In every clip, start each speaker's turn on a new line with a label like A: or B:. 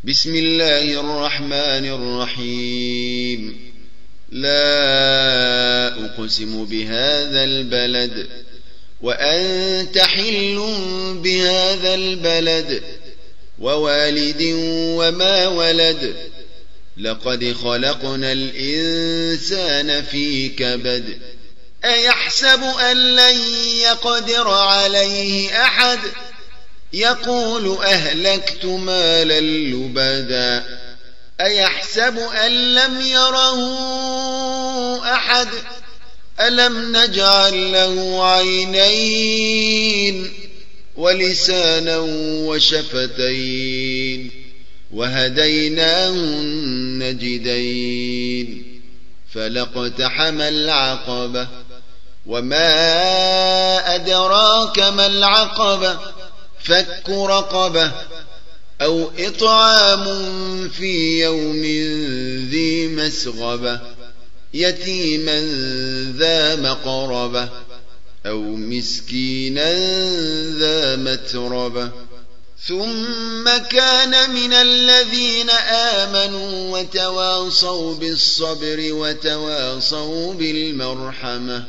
A: بسم الله الرحمن الرحيم. لا أقسم بهذا البلد وأنت حل بهذا البلد ووالد وما ولد لقد خلقنا الإنسان في كبد أيحسب أن لن يقدر عليه أحد يقول أهلكت مالا لبدا أيحسب أن لم يره أحد ألم نجعل له عينين ولسانا وشفتين وهديناه النجدين فلاقتحم العقبة وما أدراك ما العقبة فك رقبة أو إطعام في يوم ذي مسغبة يتيما ذا مقربة أو مسكينا ذا متربة ثم كان من الذين آمنوا وتواصوا بالصبر وتواصوا بالمرحمة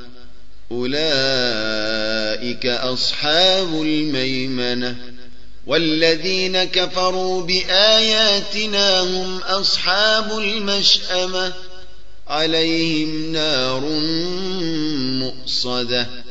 A: أولئك أصحاب الميمنة والذين كفروا بآياتنا هم أصحاب المشأمة عليهم نار مؤصدة